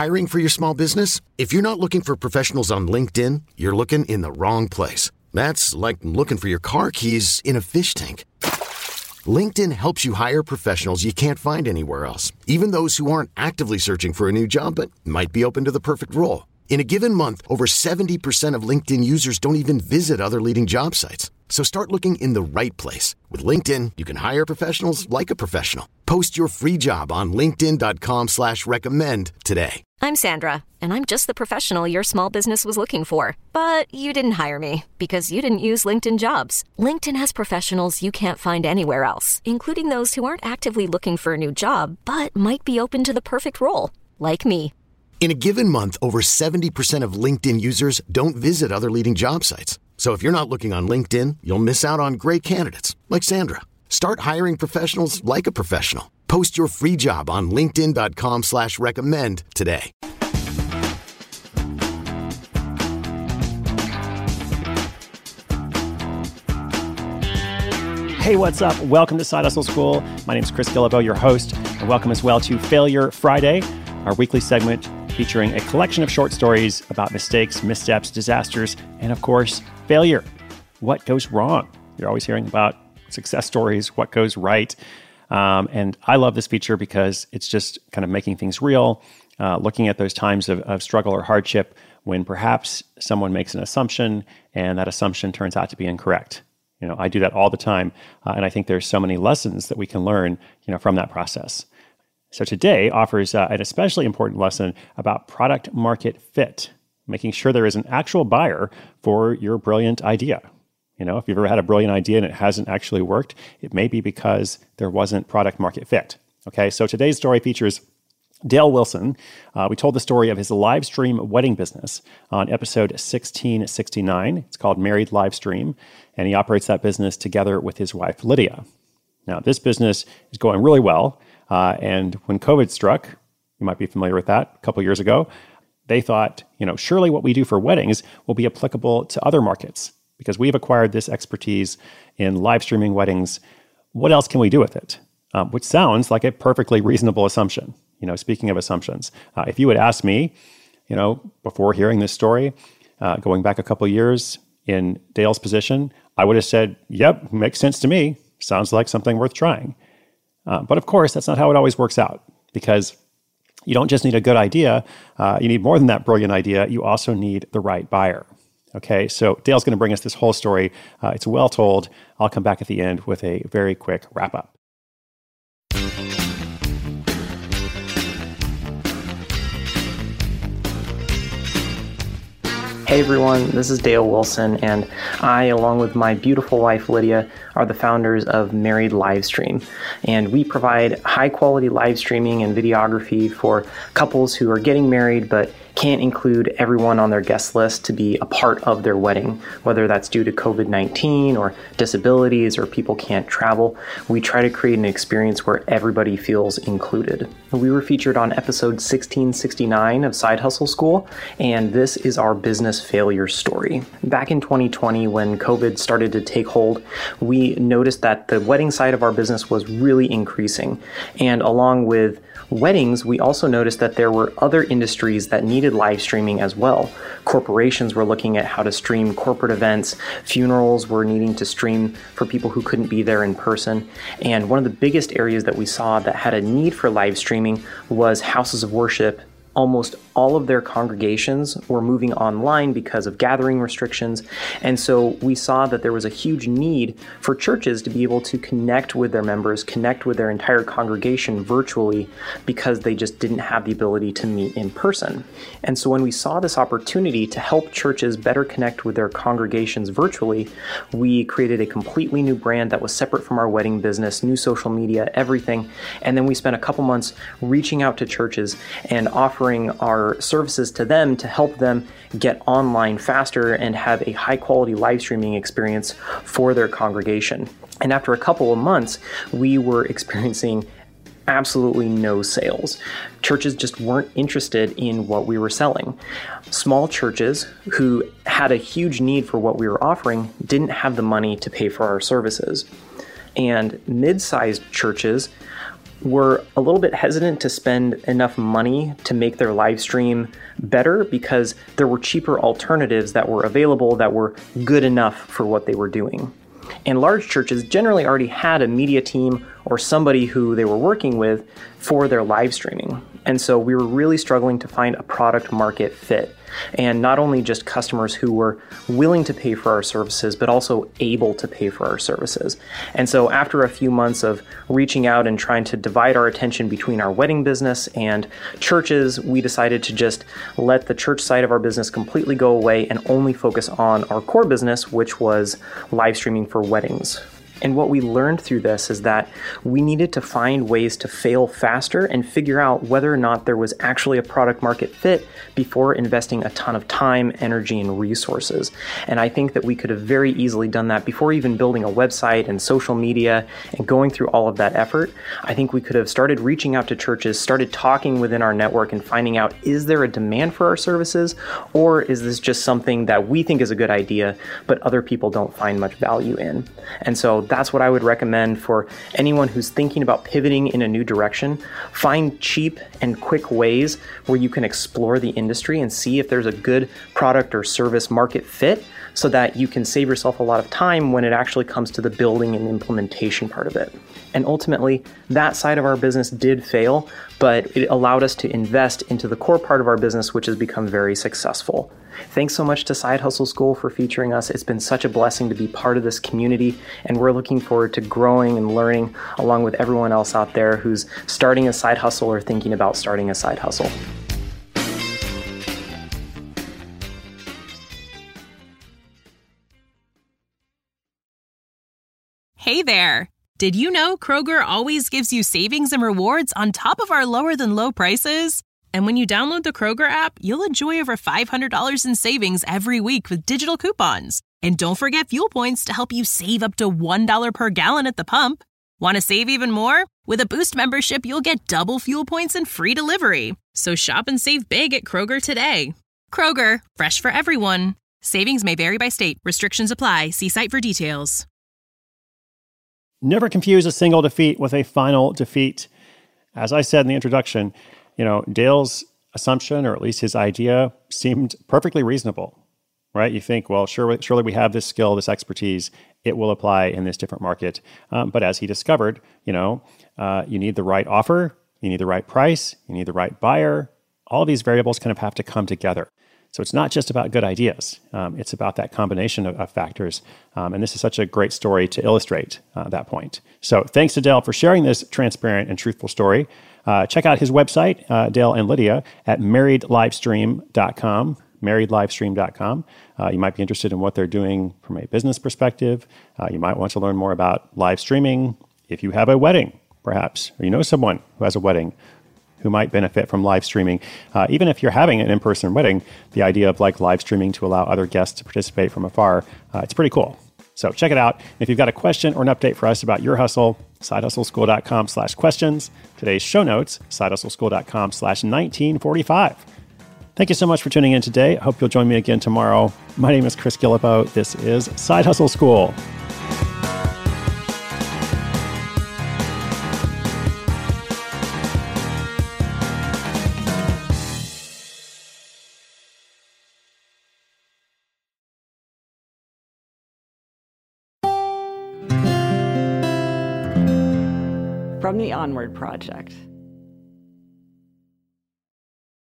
Hiring for your small business? If you're not looking for professionals on LinkedIn, you're looking in the wrong place. That's like looking for your car keys in a fish tank. LinkedIn helps you hire professionals you can't find anywhere else, even those who aren't actively searching for a new job but might be open to the perfect role. In a given month, over 70% of LinkedIn users don't even visit other leading job sites. So start looking in the right place. With LinkedIn, you can hire professionals like a professional. Post your free job on linkedin.com/recommend today. I'm Sandra, and I'm just the professional your small business was looking for. But you didn't hire me because you didn't use LinkedIn Jobs. LinkedIn has professionals you can't find anywhere else, including those who aren't actively looking for a new job, but might be open to the perfect role, like me. In a given month, over 70% of LinkedIn users don't visit other leading job sites. So if you're not looking on LinkedIn, you'll miss out on great candidates like Sandra. Start hiring professionals like a professional. Post your free job on linkedin.com/recommend today. Hey, what's up? Welcome to Side Hustle School. My name is Chris Guillebeau, your host, and welcome as well to Failure Friday, our weekly segment featuring a collection of short stories about mistakes, missteps, disasters, and of course, failure. What goes wrong? You're always hearing about success stories, what goes right. And I love this feature because it's just kind of making things real, looking at those times of struggle or hardship when perhaps someone makes an assumption and that assumption turns out to be incorrect. You know, I do that all the time, and I think there's so many lessons that we can learn, from that process. So today offers an especially important lesson about product market fit, making sure there is an actual buyer for your brilliant idea. If you've ever had a brilliant idea and it hasn't actually worked, it may be because there wasn't product market fit. Okay, so today's story features Dale Wilson. We told the story of his live stream wedding business on episode 1669. It's called Married Livestream, and he operates that business together with his wife, Lydia. Now, this business is going really well, and when COVID struck, you might be familiar with that, a couple years ago, they thought, surely what we do for weddings will be applicable to other markets because we've acquired this expertise in live streaming weddings. What else can we do with it? Which sounds like a perfectly reasonable assumption. Speaking of assumptions, if you had asked me, before hearing this story, going back a couple years in Dale's position, I would have said, yep, makes sense to me. Sounds like something worth trying. But of course, that's not how it always works out because you don't just need a good idea. You need more than that brilliant idea. You also need the right buyer. Okay, so Dale's going to bring us this whole story. It's well told. I'll come back at the end with a very quick wrap up. Hey everyone, this is Dale Wilson, and I, along with my beautiful wife Lydia, are the founders of Married Livestream. And we provide high-quality live streaming and videography for couples who are getting married but can't include everyone on their guest list to be a part of their wedding, whether that's due to COVID-19 or disabilities or people can't travel. We try to create an experience where everybody feels included. We were featured on episode 1669 of Side Hustle School, and this is our business failure story. Back in 2020, when COVID started to take hold, we noticed that the wedding side of our business was really increasing. And along with weddings, we also noticed that there were other industries that needed live streaming as well. Corporations were looking at how to stream corporate events. Funerals were needing to stream for people who couldn't be there in person. And one of the biggest areas that we saw that had a need for live streaming was houses of worship. Almost all of their congregations were moving online because of gathering restrictions. And so we saw that there was a huge need for churches to be able to connect with their members, connect with their entire congregation virtually because they just didn't have the ability to meet in person. And so when we saw this opportunity to help churches better connect with their congregations virtually, we created a completely new brand that was separate from our wedding business, new social media, everything. And then we spent a couple months reaching out to churches and offering our services to them to help them get online faster and have a high quality live streaming experience for their congregation. And after a couple of months, we were experiencing absolutely no sales. Churches just weren't interested in what we were selling. Small churches who had a huge need for what we were offering didn't have the money to pay for our services. And mid-sized churches were a little bit hesitant to spend enough money to make their live stream better because there were cheaper alternatives that were available that were good enough for what they were doing. And large churches generally already had a media team or somebody who they were working with for their live streaming. And so we were really struggling to find a product market fit. And not only just customers who were willing to pay for our services, but also able to pay for our services. And so after a few months of reaching out and trying to divide our attention between our wedding business and churches, we decided to just let the church side of our business completely go away and only focus on our core business, which was live streaming for weddings. And what we learned through this is that we needed to find ways to fail faster and figure out whether or not there was actually a product market fit before investing a ton of time, energy, and resources. And I think that we could have very easily done that before even building a website and social media and going through all of that effort. I think we could have started reaching out to churches, started talking within our network and finding out, is there a demand for our services? Or is this just something that we think is a good idea, but other people don't find much value in? And so that's what I would recommend for anyone who's thinking about pivoting in a new direction. Find cheap and quick ways where you can explore the industry and see if there's a good product or service market fit so that you can save yourself a lot of time when it actually comes to the building and implementation part of it. And ultimately, that side of our business did fail, but it allowed us to invest into the core part of our business, which has become very successful. Thanks so much to Side Hustle School for featuring us. It's been such a blessing to be part of this community, and we're looking forward to growing and learning along with everyone else out there who's starting a side hustle or thinking about starting a side hustle. Hey there! Did you know Kroger always gives you savings and rewards on top of our lower than low prices? And when you download the Kroger app, you'll enjoy over $500 in savings every week with digital coupons. And don't forget fuel points to help you save up to $1 per gallon at the pump. Want to save even more? With a Boost membership, you'll get double fuel points and free delivery. So shop and save big at Kroger today. Kroger, fresh for everyone. Savings may vary by state. Restrictions apply. See site for details. Never confuse a single defeat with a final defeat. As I said in the introduction, Dale's assumption, or at least his idea, seemed perfectly reasonable, right? You think, well, surely we have this skill, this expertise, it will apply in this different market. But as he discovered, you need the right offer, you need the right price, you need the right buyer. All of these variables kind of have to come together. So it's not just about good ideas. It's about that combination of factors. And this is such a great story to illustrate that point. So thanks to Dale for sharing this transparent and truthful story. Check out his website, Dale and Lydia, at marriedlivestream.com, marriedlivestream.com. You might be interested in what they're doing from a business perspective. You might want to learn more about live streaming. If you have a wedding, perhaps, or you know someone who has a wedding who might benefit from live streaming. Even if you're having an in-person wedding, the idea of live streaming to allow other guests to participate from afar, it's pretty cool. So check it out. And if you've got a question or an update for us about your hustle, sidehustleschool.com/questions. Today's show notes, sidehustleschool.com/1945. Thank you so much for tuning in today. I hope you'll join me again tomorrow. My name is Chris Guillebeau. This is Side Hustle School. From the Onward Project.